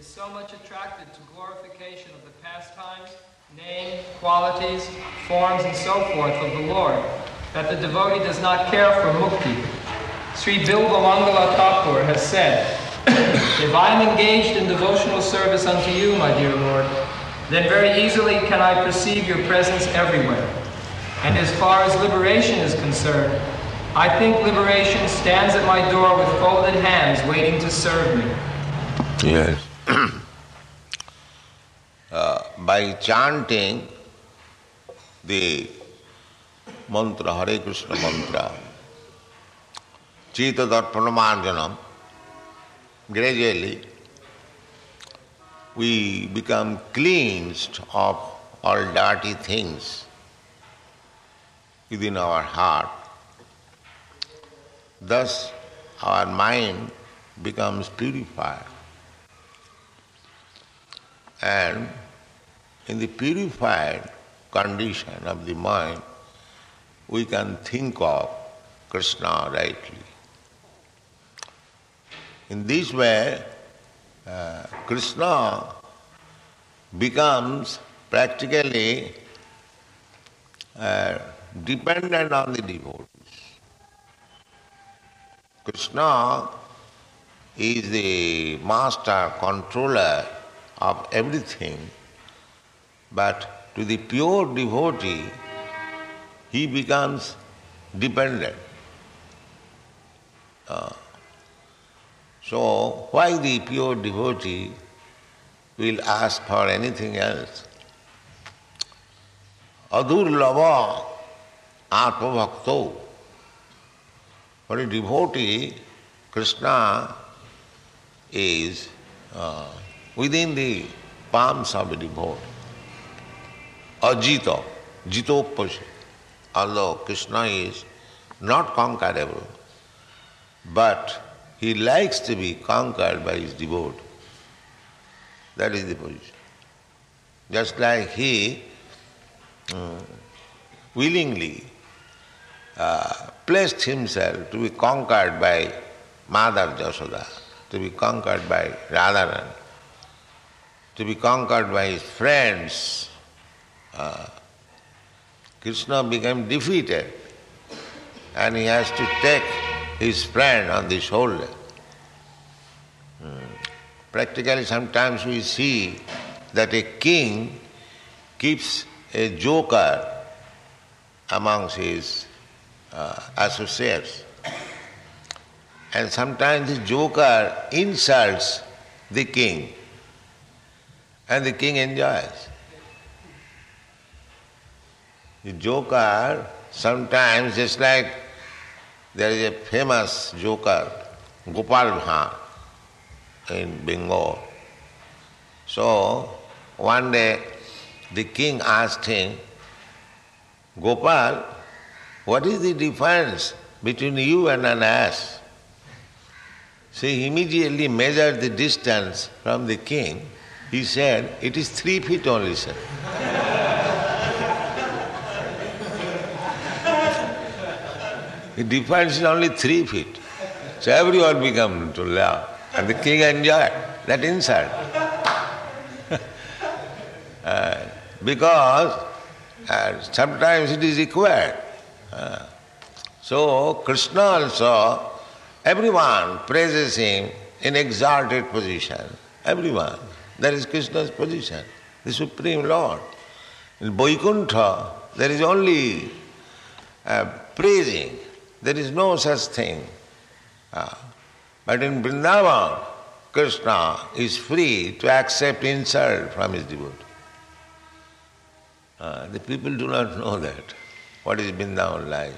is so much attracted to glorification of the pastimes, name, qualities, forms, and so forth of the Lord, that the devotee does not care for mukti. Sri Bilva Mangala Thakur has said, "If I am engaged in devotional service unto you, my dear Lord, then very easily can I perceive your presence everywhere. And as far as liberation is concerned, I think liberation stands at my door with folded hands waiting to serve me." Yes. By chanting the mantra, Hare Krishna mantra, Chita Darpanamarjanam, gradually we become cleansed of all dirty things within our heart. Thus our mind becomes purified. And in the purified condition of the mind, we can think of Krishna rightly. In this way, Krishna becomes practically dependent on the devotees. Krishna is the master controller of everything, but to the pure devotee, he becomes dependent. So why the pure devotee will ask for anything else? Adurlava atmabhakto. For a devotee, Krishna is within the palms of a devotee. Ajita, jitopasya. Although Krishna is not conquerable, but he likes to be conquered by his devotee. That is the position. Just like he willingly placed himself to be conquered by Mother Jasoda, to be conquered by Radharani, to be conquered by his friends. Krishna became defeated and he has to take his friend on the shoulder. Practically sometimes we see that a king keeps a joker amongst his associates. And sometimes the joker insults the king and the king enjoys. The joker sometimes, just like there is a famous joker, Gopal Bhan, in Bengal. So one day the king asked him, "Gopal, what is the difference between you and an ass?" So he immediately measured the distance from the king. He said, "It is 3 feet only, sir." The difference is only 3 feet. So everyone began to laugh. And the king enjoyed that insult. Because sometimes it is required. So Krishna also, everyone praises him in exalted position. Everyone. That is Krishna's position, the Supreme Lord. In Vaikuntha, there is only praising. There is no such thing. But in Vrindavan, Krishna is free to accept insult from his devotee. The people do not know that. What is Vrindavan like?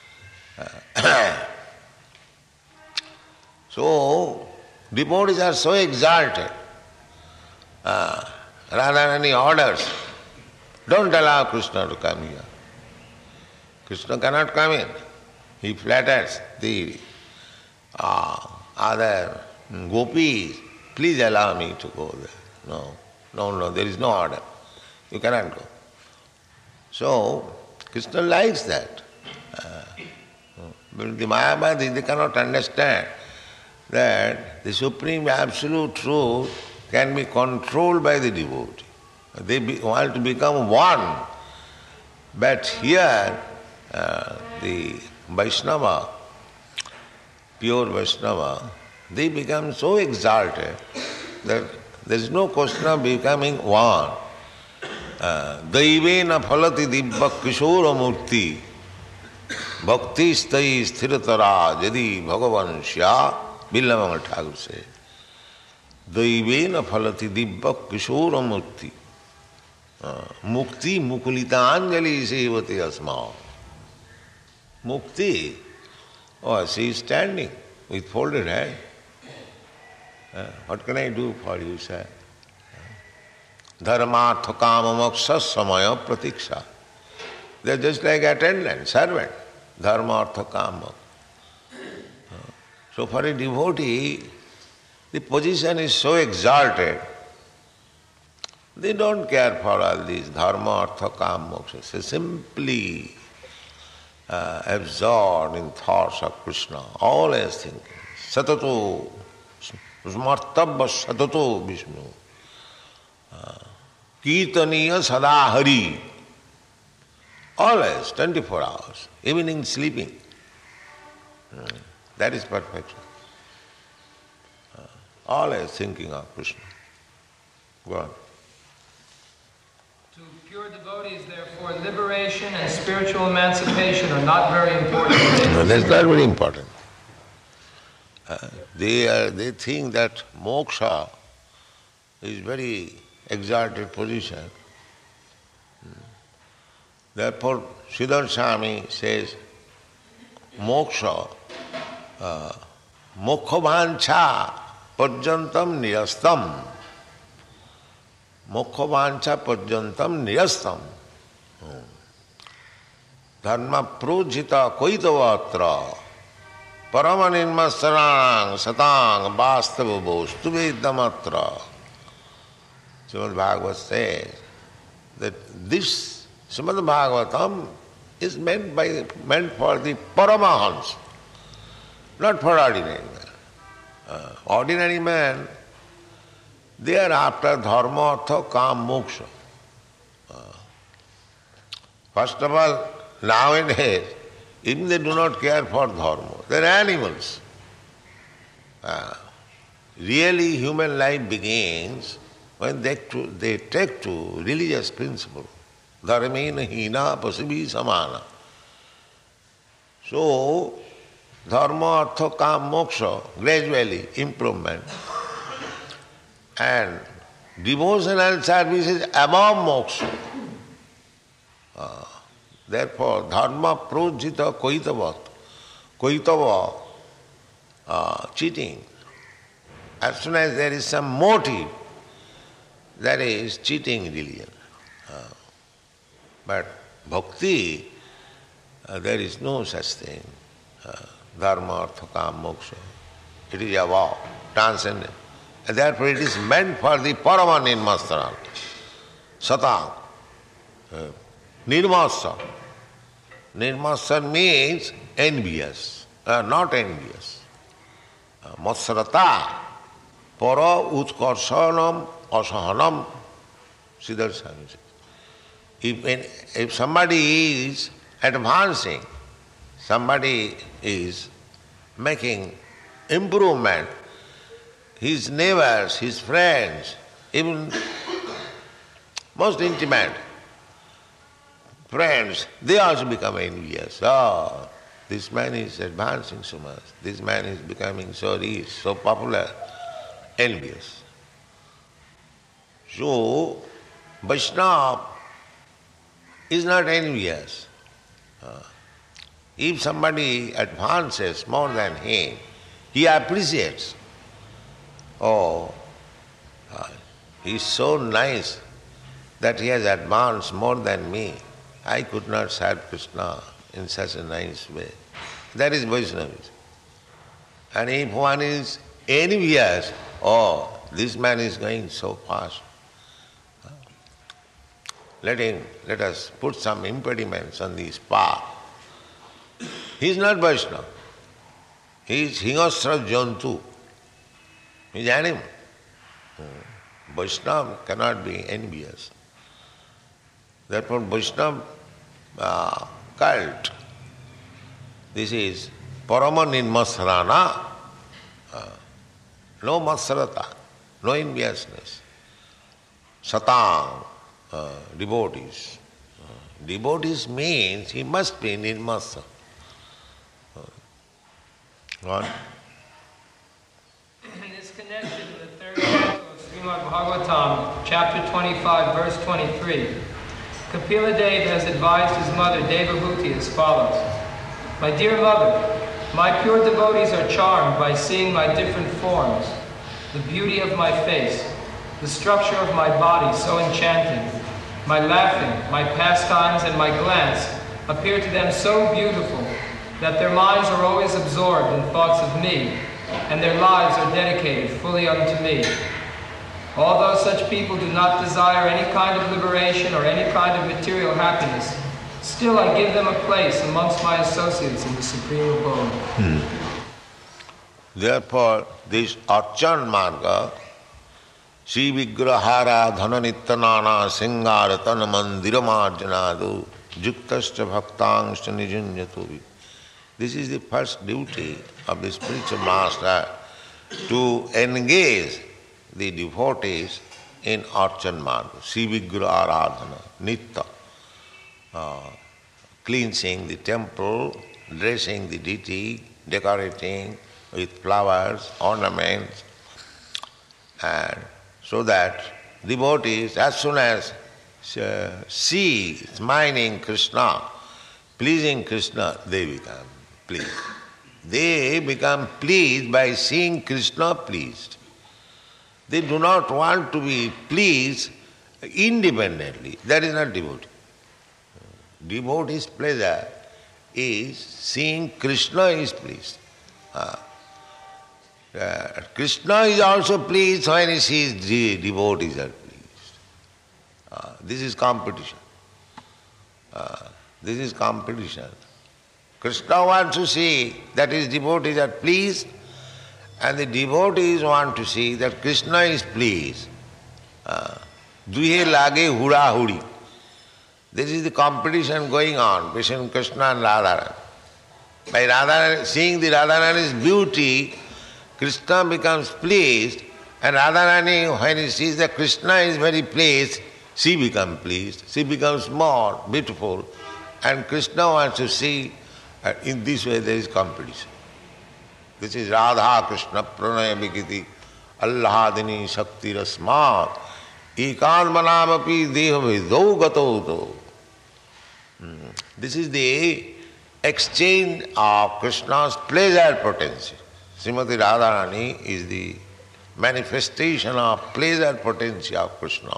So, devotees are so exalted. Radharani orders, don't allow Krishna to come here. Krishna cannot come in. He flatters the other gopis, please allow me to go there. No, there is no order. You cannot go. So, Krishna likes that. But the Mayavadis, they cannot understand that the Supreme Absolute Truth can be controlled by the devotee. They want to become one. But here, the Vaishnava, pure Vaishnava, they become so exalted that there is no question of becoming one. Daivena phalati dibba kishora murti bhakti stai sthiratara jadi bhagavan sya, Billamangal Thakur says. Daivena phalati dibba kishora murti mukti mukulitanjali sevate asma. Mukti, oh, she is standing with folded hand. What can I do for you, sir? Dharmartha kama moksha samaya pratiksha. They are just like attendant, servant. Dharmartha kama. So for a devotee, the position is so exalted, they don't care for all these dharma, artha, kama, moksha. They simply absorbed in thoughts of Krishna, always thinking. Satato, smartabha satato Vishnu. Kirtaniya sada hari. Always, 24 hours, even in sleeping. That is perfection. Always thinking of Krishna. Go on. To pure devotees, therefore, liberation and spiritual emancipation are not very important. No, that's not very important. They think that moksha is very exalted position. Therefore, Siddhar Swami says, moksha, mokkhavancha parjantam niyastam. Mokkhavancha parjantam niyastam. Dharma projita koitavatra paramaninmasarang satang vastava bostu vedamatra. Srimad Bhagavad says that this Srimad Bhagavatam is meant for the Paramahans, not for ordinary man. Ordinary man, they are after dharma, artha, kam, moksha. First of all, nowadays, even they do not care for dharma. They are animals. Really, human life begins when they take to religious principle. Dharmena hina pasibi samana. So, dharma, artha, kam, moksha, gradually improvement. And devotional service is above moksha. Therefore, dharma projita koitavat. Koitava, cheating. As soon as there is some motive, that is cheating religion. But bhakti, there is no such thing. Dharma, artha, kam, moksha. It is above, transcendent. And therefore it is meant for the Paramanirmasana. Satang. Nirmasa. Nirmasa means envious, not envious. Matsarata. Para utkarsanam asahanam. Siddhar Swami says. If somebody is advancing, somebody is making improvement, his neighbors, his friends, even most intimate friends, they also become envious. Oh, this man is advancing so much, this man is becoming so rich, so popular, envious. So, Vaishnava is not envious. If somebody advances more than him, he appreciates. Oh, he is so nice that he has advanced more than me. I could not serve Krishna in such a nice way. That is Vaishnavism. And if one is envious, oh, this man is going so fast. Let us put some impediments on this path. He is not Vaishnava. He is Hingasra Jantu. He is animal. Vaishnava cannot be envious. Therefore, Vaishnava cult, this is Parama Nirmasarana, no Masarata, no enviousness. Satang, devotees. Devotees means he must be Nirmasa. What? In this connection, in the third canto of Srimad Bhagavatam, chapter 25, verse 23, Kapila Deva has advised his mother Devabhuti as follows. My dear mother, my pure devotees are charmed by seeing my different forms, the beauty of my face, the structure of my body so enchanting, my laughing, my pastimes, and my glance appear to them so beautiful that their minds are always absorbed in thoughts of me, and their lives are dedicated fully unto me. Although such people do not desire any kind of liberation or any kind of material happiness, still I give them a place amongst my associates in the Supreme Abode. Therefore, this Archan Marga, Sri Vigrahara Dhananittanana Singaratana Mandiramarjanadu Juktascha Bhaktangsta Nijunjatovi. This is the first duty of the spiritual master, to engage the devotees in Archan Marga, Sri Vigraha Aradhana, Nitta, cleansing the temple, dressing the deity, decorating with flowers, ornaments, and so that devotees, as soon as see smiling Krishna, pleasing Krishna, they become pleased. They become pleased by seeing Krishna pleased. They do not want to be pleased independently. That is not devotee. Devotee's pleasure is seeing Krishna is pleased. Krishna is also pleased when he sees devotees are pleased. This is competition. This is competition. Krishna wants to see that his devotees are pleased, and the devotees want to see that Krishna is pleased. Duhe lage hura huri. This is the competition going on between Krishna and Radharani. By Radharani, seeing the Radharani's beauty, Krishna becomes pleased, and Radharani, when he sees that Krishna is very pleased, she becomes pleased. She becomes more beautiful, and Krishna wants to see. In this way there is competition. This is Radha Krishna Pranaya Vikiti Allahadini Shakti Rasmat Ekanmanamapi Deha Vidau Gato. This is the exchange of Krishna's pleasure potency. Srimati Radharani is the manifestation of pleasure potency of Krishna.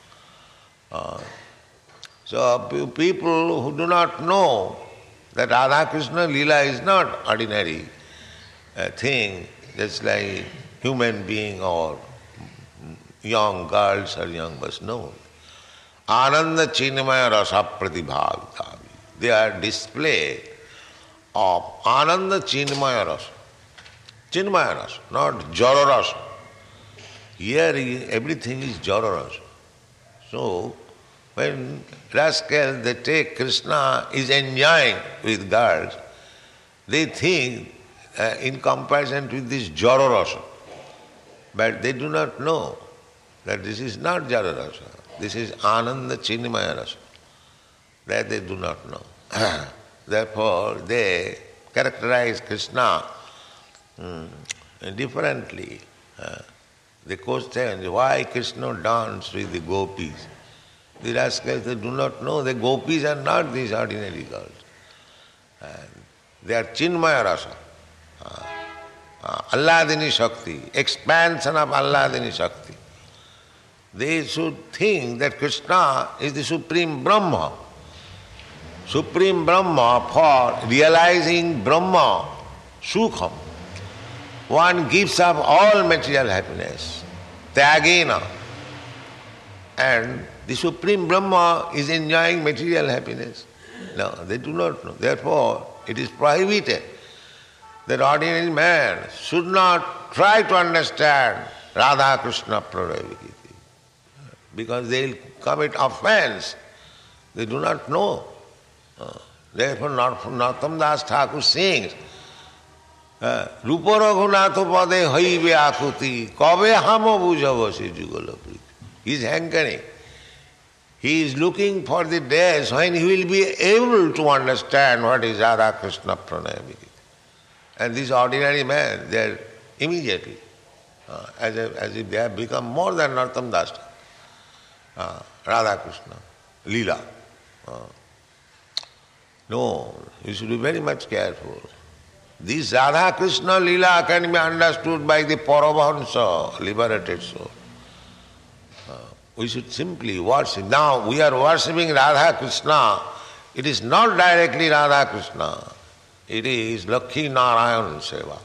So people who do not know that Radha Krishna Leela is not ordinary thing, just like human being or young girls or young boys. No. Ananda Chinmaya Rasa Pratibhavitavi. They are display of Ananda Chinmaya Rasa. Chinmaya Rasa, not Jara Rasa. Here everything is Jara Rasa. So, when rascals, they take Krishna is enjoying with girls, they think in comparison with this Jara Rasa. But they do not know that this is not Jara Rasa. This is Ananda Chinmaya Rasa. That they do not know. Therefore, they characterize Krishna differently. They question why Krishna danced with the gopis. The rascals, they do not know the gopis are not these ordinary girls. They are Chinmaya Rasa. Alladini Shakti, expansion of Alladini Shakti. They should think that Krishna is the Supreme Brahma. Supreme Brahma, for realizing Brahma, Sukham, one gives up all material happiness, Tyagena, and the Supreme Brahma is enjoying material happiness. No, they do not know. Therefore, it is prohibited that ordinary man should not try to understand Radha Krishna Praravikiti. because they will commit offense. They do not know. Therefore, Narottam Das Thakur sings, Rupa Raghunath pade haibe akuti, kabe hamo bujhava se jugala priti. He is hankering. He is looking for the days when he will be able to understand what is Radha Krishna Pranaya Vikiti. And this ordinary man, they are immediately, as if they have become more than Narottam Das, Radha Krishna, Leela. No, you should be very much careful. This Radha Krishna Leela can be understood by the Paramahansa, liberated soul. We should simply worship. Now we are worshipping Radha Krishna. It is not directly Radha Krishna. It is Lakshmi Narayan Seva.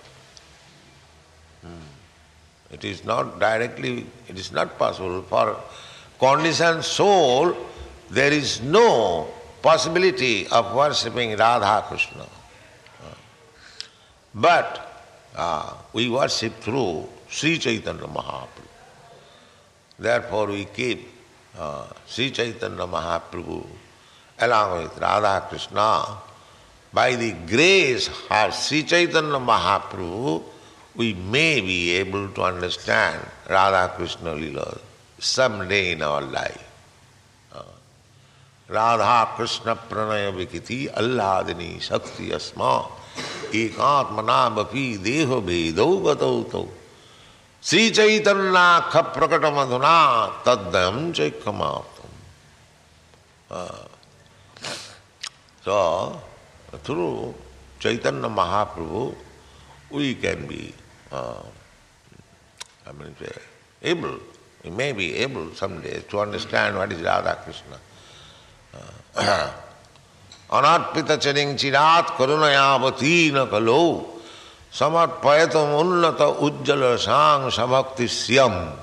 It is not directly, it is not possible. For conditioned soul, there is no possibility of worshipping Radha Krishna. But we worship through Sri Chaitanya Mahaprabhu. Therefore we keep Sri Chaitanya Mahaprabhu along with Radha Krishna. By the grace of Sri Chaitanya Mahaprabhu, we may be able to understand Radha Krishna Leela someday in our life. Radha Krishna Pranaya Vikiti Alladini Shakti Asma Ekatmana Bapi Deho Vedau Gatau Sri Chaitanya Prakata Madhuna Taddam Chaikamatam. So, through Chaitanya Mahaprabhu, we can be able, we may be able someday to understand what is Radha Krishna. Anarpita charing chirat karunayavatina kalo samarpayatam unnata ujjala sang sabhakti syam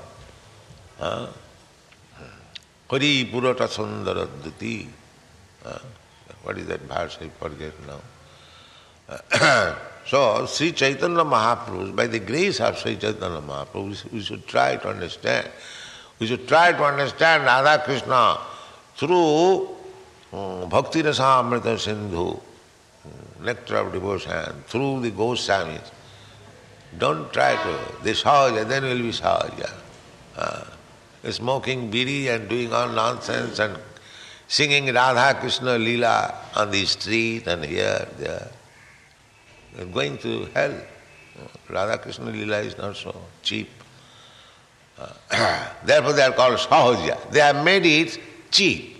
Hari purata sundaradati. What is that verse? I forget now. So, Sri Chaitanya Mahaprabhu, by the grace of Sri Chaitanya Mahaprabhu, we should try to understand. We should try to understand Radha Krishna through Bhakti Rasamrita Sindhu, nectar of devotion, through the Goswamis. Don't try to. The Sahaja, then will be Sahaja. Smoking bidi and doing all nonsense and singing Radha Krishna Leela on the street and here, there. They are going to hell. Radha Krishna Leela is not so cheap. Therefore they are called Sahaja. They have made it cheap.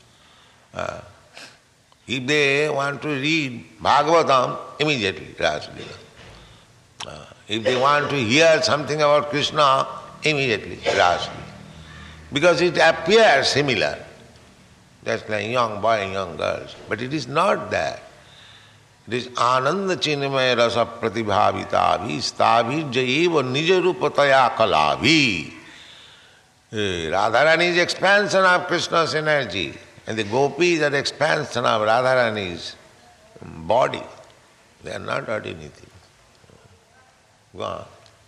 If they want to read Bhagavatam, immediately Rasa Leela. If they want to hear something about Krishna, immediately Rasa Leela. Because it appears similar, just like young boy and young girls. But it is not that. It is Ananda Chinmaya Rasa Pratibhavitavi Stabhi Jaiva Nija Rupataya Kalavi. Radharani's expansion of Krishna's energy, and the gopis are expansion of Radharani's body. They are not ordinary. Go on.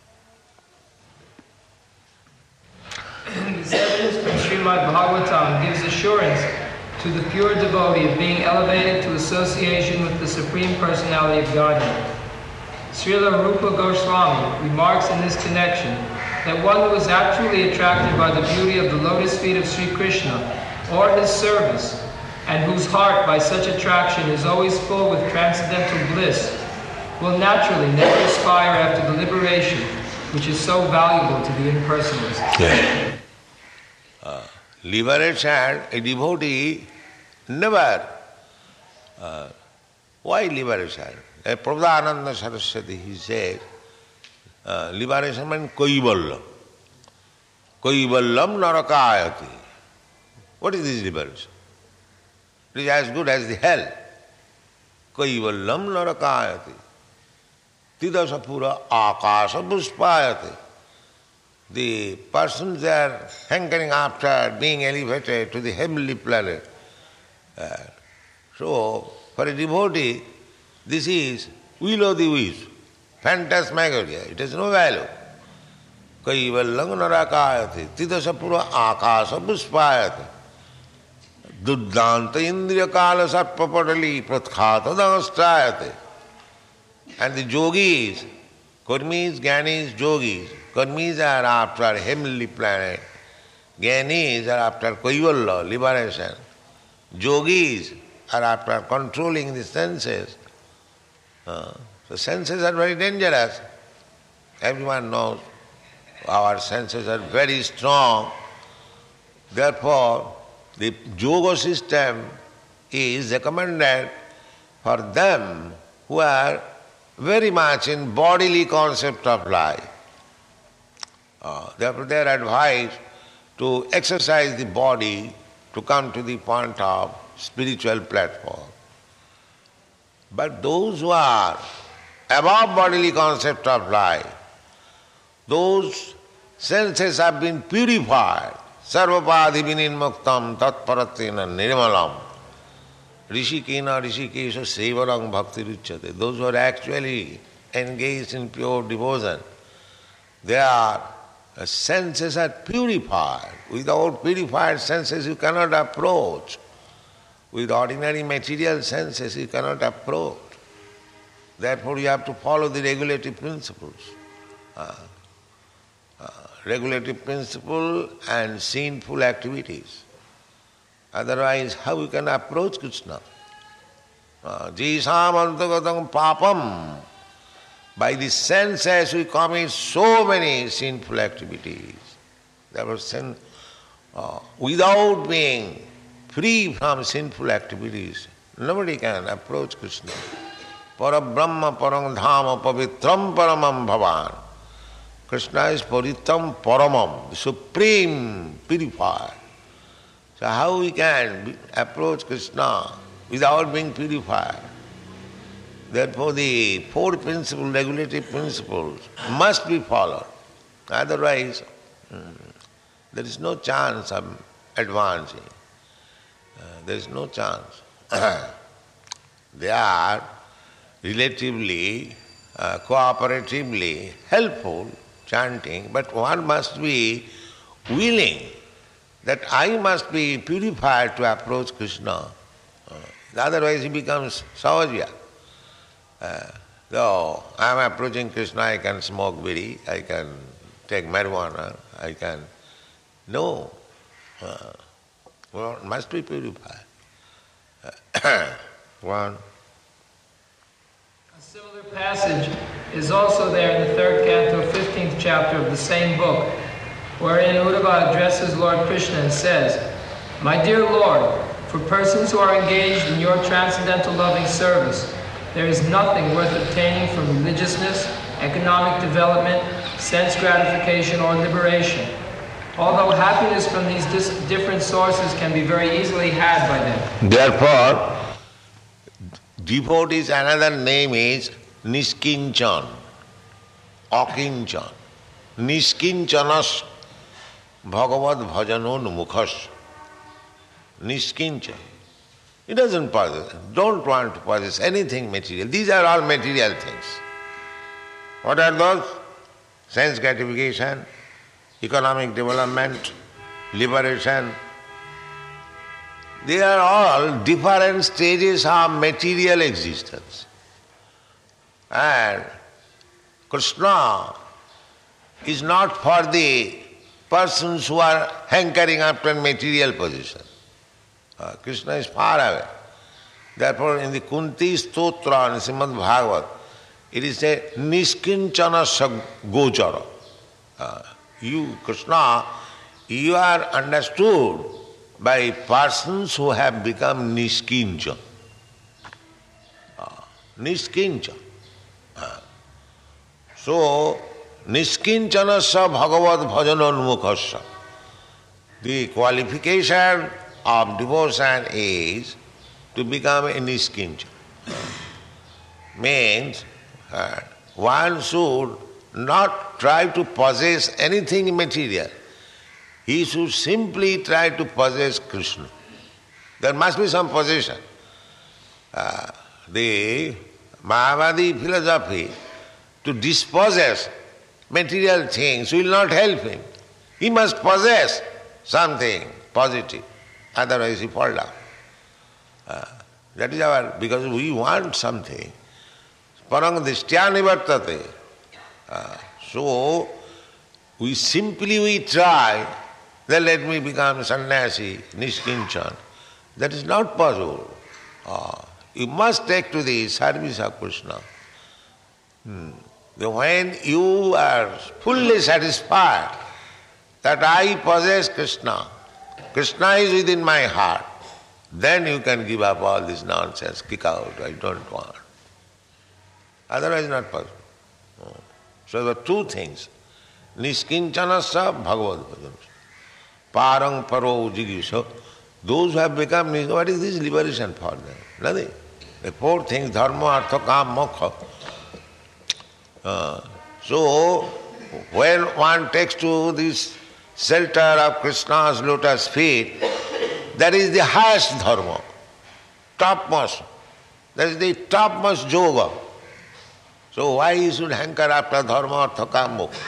This evidence from Srimad Bhagavatam gives assurance to the pure devotee of being elevated to association with the Supreme Personality of Godhead. Srila Rupa Goswami remarks in this connection that one who is actually attracted by the beauty of the lotus feet of Sri Krishna or his service, and whose heart by such attraction is always full with transcendental bliss, will naturally never aspire after the liberation which is so valuable to the impersonalists. Yeah. Liberation, a devotee never. Why liberation? Prabhupada Saraswati, he said, liberation means Kaivallam. Kaivallam narakayati. What is this liberation? It is as good as the hell. Kaivallam narakayati. Tidasapura akasa puspayati. The persons are hankering after being elevated to the heavenly planet. So, for a devotee, this is will o' the wisp, phantasmagoria. It has no value. कैवल्यं नरकायते तितसपुर आकाश पुष्पायते दुर्दांत इंद्रिय काल सर्पपटली प्रख्यात दंष्ट्रायते. And the yogis, karmis, jnanis, yogis, karmis are after heavenly planet, jnanis are after kaivalya, liberation, yogis are after controlling the senses. The senses are very dangerous. Everyone knows our senses are very strong. Therefore, the yoga system is recommended for them who are very much in bodily concept of life. Therefore, they are advised to exercise the body to come to the point of spiritual platform. But those who are above bodily concept of life, those senses have been purified. Sarvapadhi vinimuktam tatparatina nirmalam. Rishikena rishikesha sevarang bhakti ruchyate. Those who are actually engaged in pure devotion, their senses are purified. Without purified senses you cannot approach. With ordinary material senses you cannot approach. Therefore you have to follow the regulative principles. Regulative principle and sinful activities. Otherwise, how you can approach Krishna? Jisam antagatam papam. By the senses we commit so many sinful activities. Therefore, without being free from sinful activities, nobody can approach Krishna. Parabrahma parang dhama pavitram paramam bhavan. Krishna is paritram paramam, the supreme purifier. So how we can approach Krishna without being purified? Therefore the four principles, regulative principles, must be followed. Otherwise, there is no chance of advancing. There is no chance. They are relatively, cooperatively helpful, chanting, but one must be willing that I must be purified to approach Krishna. Otherwise he becomes savajya. So I am approaching Krishna, I can smoke bidi, I can take marijuana, I can... No. Well, must be purified. One. A similar passage is also there in the 3rd canto, 15th chapter of the same book, wherein Uddhava addresses Lord Krishna and says, "My dear Lord, for persons who are engaged in your transcendental loving service, there is nothing worth obtaining from religiousness, economic development, sense gratification, or liberation. Although happiness from these different sources can be very easily had by them." Therefore, devotees, another name is Niskinchan, Akinchan. Niskinchanas Bhagavad Bhajanon Mukhas. Niskinchan. He doesn't possess, don't want to possess anything material. These are all material things. What are those? Sense gratification, economic development, liberation. They are all different stages of material existence. And Krishna is not for the persons who are hankering after material possession. Krishna is far away. Therefore, in the Kunti Stotra in Srimad Bhagavat, it is a Niskinchana Gochara. You, Krishna, you are understood by persons who have become Niskincha. Niskincha. So, Niskincanasya Bhagavad Bhajanonmukhasya. The qualification of devotion is to become a Niskincha. Means one should not try to possess anything material. He should simply try to possess Krishna. There must be some possession. The Mayavadi philosophy, to dispossess material things will not help him. He must possess something positive, otherwise he fall down. That is our, because we want something. Parang dishtya nivartate. So, we try, then let me become sannyasi, nishkinchan. That is not possible. You must take to the service of Krishna. When you are fully satisfied that I possess Krishna, Krishna is within my heart, then you can give up all this nonsense, kick out, I don't want. Otherwise not possible. So there are two things. Nishkinchanasya bhagavad bhajan. Parang paro jigisa. Those who have become, what is this liberation for them? Nothing. The four things, dharma, artha, kam, moksha. So, when one takes to this shelter of Krishna's lotus feet, that is the highest dharma, topmost. That is the topmost yoga. So why he should hanker after dharma, artha, kam, moksha?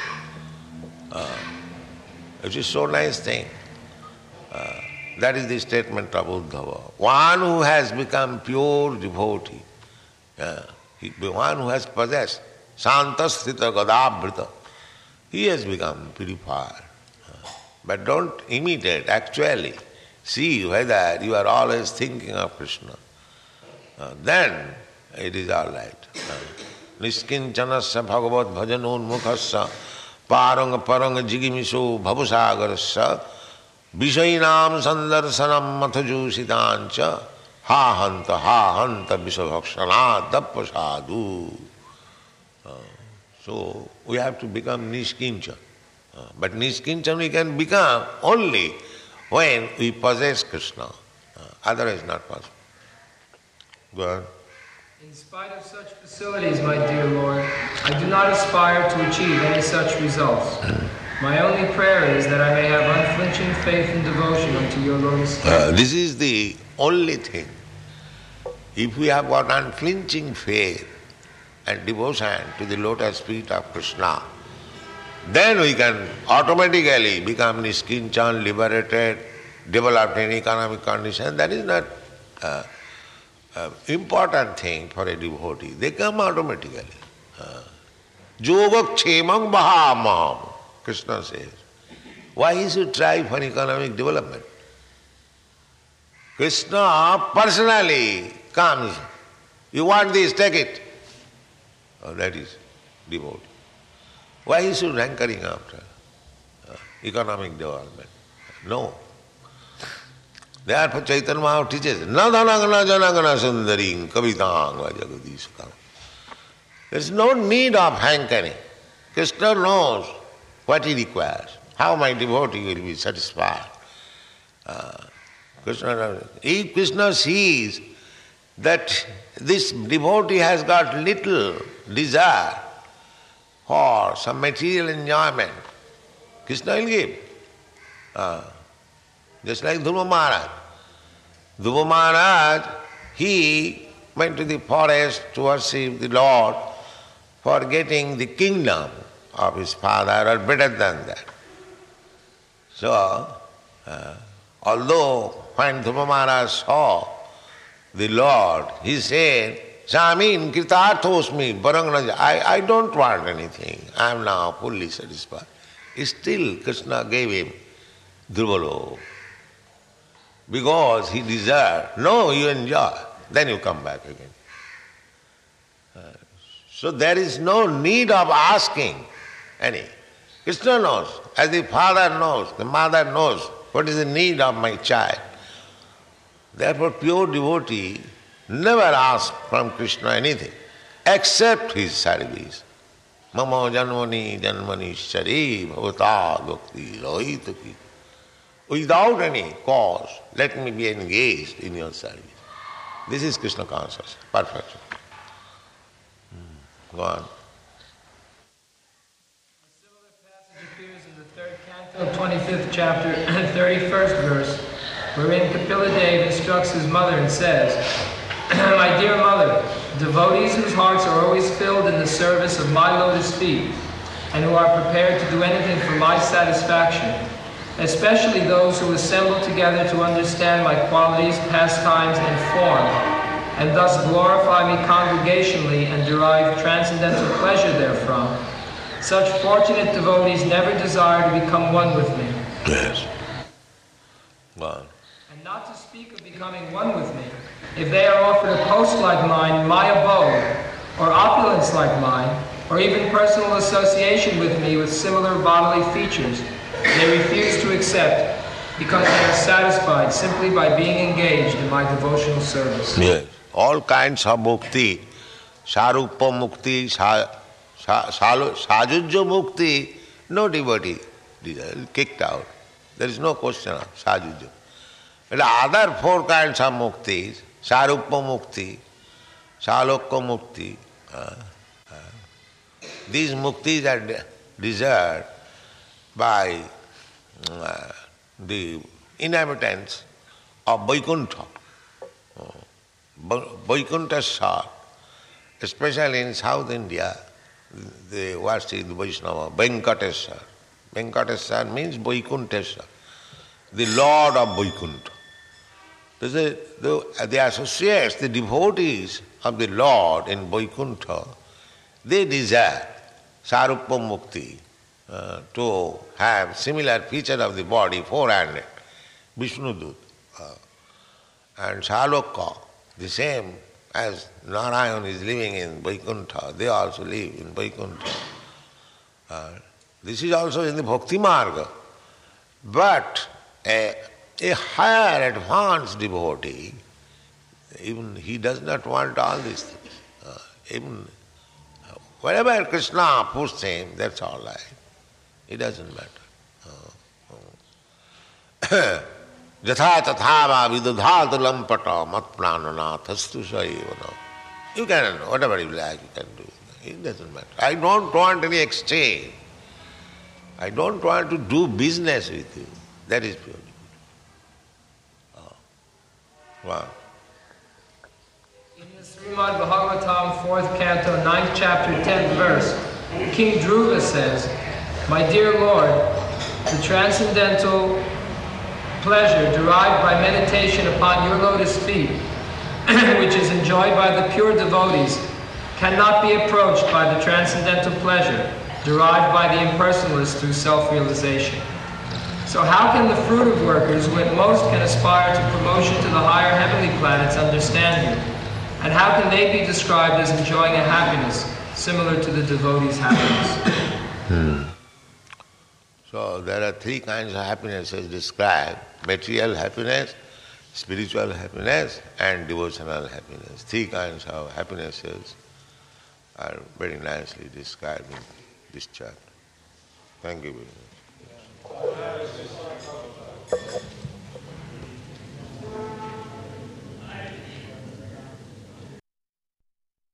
It is so nice thing. That is the statement of Uddhava. One who has become pure devotee, one who has possessed Santasthita Gadabrita, he has become purified. But don't imitate, actually. See whether you are always thinking of Krishna. Then it is all right. Nishkinchanasya bhagavad bhajanonmukhasya paranga paranga jigimiso bhavusagarasya Vishayinam sandarsanam mathajusitancha ha hanta visabhakshana dappasadu. So we have to become nishkinchan. But nishkinchan we can become only when we possess Krishna. Otherwise not possible. Go ahead. In spite of such facilities, my dear Lord, I do not aspire to achieve any such results. My only prayer is that I may have unflinching faith and devotion unto your lotus feet. This is the only thing. If we have got unflinching faith and devotion to the lotus feet of Krishna, then we can automatically become nishkinchan, liberated, develop an economic condition. That is not important thing for a devotee. They come automatically. Yogakshemam bahamaham, Krishna says. Why he should try for economic development? Krishna personally comes. You want this, take it. That is devotee. Why he should hankering after economic development? No. Therefore Chaitanya Mahaprabhu teaches, na dhanagana janagana sundaring kavitang vajagadishakam. There is no need of hankering. Krishna knows what he requires, how my devotee will be satisfied. If Krishna sees that this devotee has got little desire for some material enjoyment, Krishna will give. Just like Dhruva Maharaj. Dhruva Maharaj, he went to the forest to worship the Lord for getting the kingdom of his father, or better than that. So, although when Dhruva Maharaj saw the Lord, he said, Swamin kritarthosmi barangnaja, I don't want anything, I am now fully satisfied. Still Krishna gave him Dhruvaloka. Because he deserved. No, you enjoy. Then you come back again. So there is no need of asking any. Krishna knows, as the father knows, the mother knows what is the need of my child. Therefore pure devotee never asks from Krishna anything except his service. Mama janmani janmani shari bhavata bhakti rohitaki. Without any cause, let me be engaged in your service. This is Krishna consciousness, perfection. Go on. A similar passage appears in the 3rd canto, 25th chapter, 31st verse, wherein Kapila Dev instructs his mother and says, My dear mother, devotees whose hearts are always filled in the service of my lotus feet and who are prepared to do anything for my satisfaction, especially those who assemble together to understand my qualities, pastimes, and form, and thus glorify me congregationally and derive transcendental pleasure therefrom. Such fortunate devotees never desire to become one with me. Yes. One. And not to speak of becoming one with me, if they are offered a post like mine, my abode, or opulence like mine, or even personal association with me with similar bodily features, they refuse to accept because they are satisfied simply by being engaged in my devotional service. Yes. All kinds of mukti, saruppa mukti, sajujya mukti, no devotee kicked out. There is no question of sajujya. But other four kinds of muktis, saruppa mukti, salokya mukti, these muktis are desired by the inhabitants of Vaikuntha. Vaikuntha, especially in South India, they worship the Vaishnava, Venkateswar. Venkateswar means Vaikunteswar, the Lord of Vaikuntha. The associates, the devotees of the Lord in Vaikuntha, they desire Saruppa Mukti, to have similar feature of the body, four-handed, Vishnudut, and Salokya, the same as Narayan is living in Vaikuntha, they also live in Vaikuntha. This is also in the Bhakti Marga. But a higher advanced devotee, even he does not want all these things. Even wherever Krishna puts him, that's all right. It doesn't matter. Jatha tathava vidadhatu lampata mat prananathastu saivana. You can, whatever you like, you can do. It doesn't matter. I don't want any exchange. I don't want to do business with you. That is pure. Wow. In the Srimad Bhagavatam, 4th canto, 9th chapter, 10th verse, King Dhruva says, "My dear Lord, the transcendental pleasure derived by meditation upon your lotus feet, which is enjoyed by the pure devotees, cannot be approached by the transcendental pleasure derived by the impersonalists through self-realization. So how can the fruit of workers, who at most can aspire to promotion to the higher heavenly planets, understand you? And how can they be described as enjoying a happiness similar to the devotees' happiness?" So there are three kinds of happinesses described: material happiness, spiritual happiness, and devotional happiness. Three kinds of happinesses are very nicely described in this chapter. Thank you very much.